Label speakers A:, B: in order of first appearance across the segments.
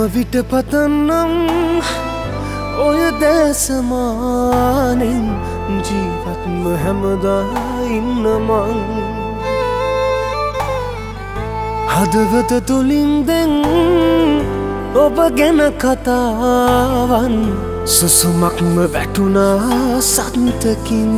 A: විට පතන්නම් ඔය දැසමානෙන් ජීවත්ම හැමදා ඉන්න මං හදවත තුලින් දැන් ඔබ ගැන කතාවන් සුසුමක්ම වැටුණා සන්තකින්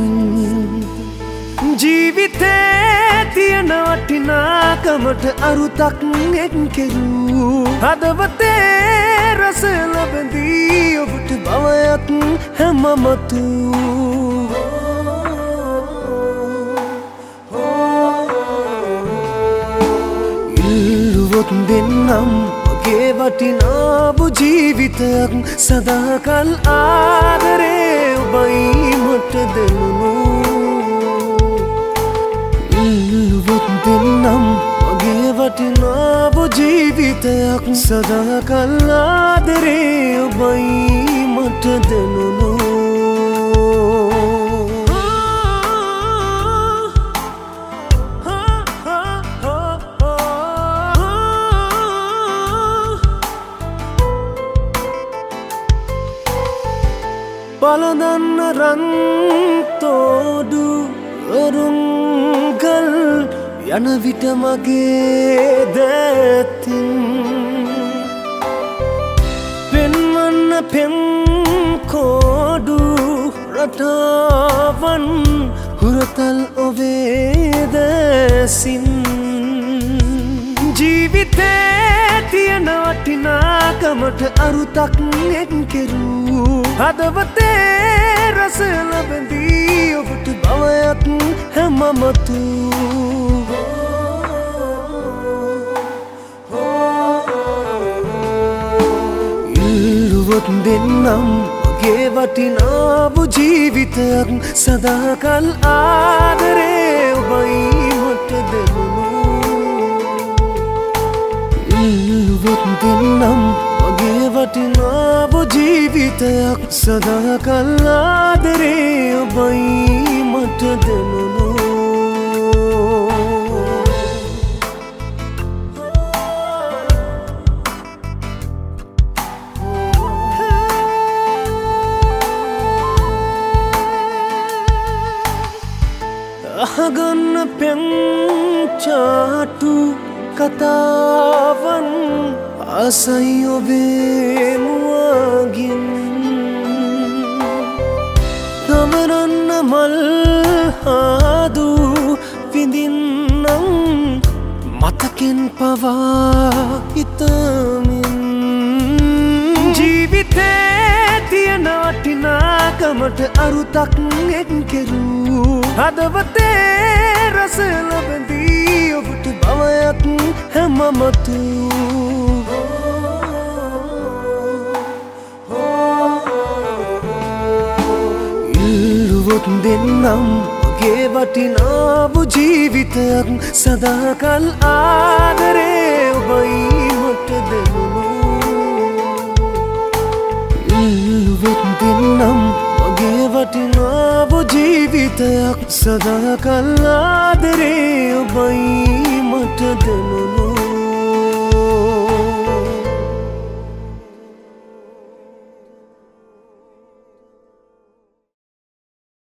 A: ජීවිතේ තියෙන වටිනාකමට අරුතක් එක් කෙරූ හදවතේ රස ලබදී ඔබට බවයක් හැමමතු ඉල්ලුවොත් දෙන්නම් මගේ වටිනා ජීවිතයක් සදාකල් ආදරේ ඔබයි මට දෙනුණු ඉල්ලුවොත් දෙන්නම් මගේ වටිනා ජීවිතයක් සදාකල් ආදරේ ඔබයි මට දෙනුණු පලදන්න රන්තෝඩු ඔරුංගල් යන විට මගේ දැතින් පෙන්වන්න පෙම්කෝඩු රටාවන් හුරතල් ඔබේ දැසින් ජීවිතේ තියෙන වටිනාකමට අරුතක් එක් කෙරූ හදවතේ රස ලබදී ඔබට බවයක් හැමමතු ඉල්ලුවොත් දෙන්නම් මගේ වටිනා ජීවිතයක් සදාකල් ආදරේ ඔබයි මට දෙනුණු ඉල්ලුවොත් දෙන්නම් මගේ වටිනා ජීවිතයක් සදාකල් ආදරේ ඔබයි මට දෙනුණු අහගන්න පෙම්චාටු කතාවන් ආසයි ඔබේ මුවගින් ගමරන්න මල් හාදු විඳින්නම් මතකෙන් පවා හිතමින් ජීවිතේ තියෙන වටිනාකමට අරුතක් එක් කෙරූ හදවතේ රස ලබදී ඔබට බවයක් හැමමතු ඉල්ලුවොත් දෙන්නම් මගේ වටිනා ජීවිතයක් සදාකල් ආදරේ ඔබයි මට දෙනුණු ඉල්ලුවොත් දෙන්නම් මගේ වටිනා ජීවිතයක් සදාකල් ආදරේ ඔබයි මට දෙනුණු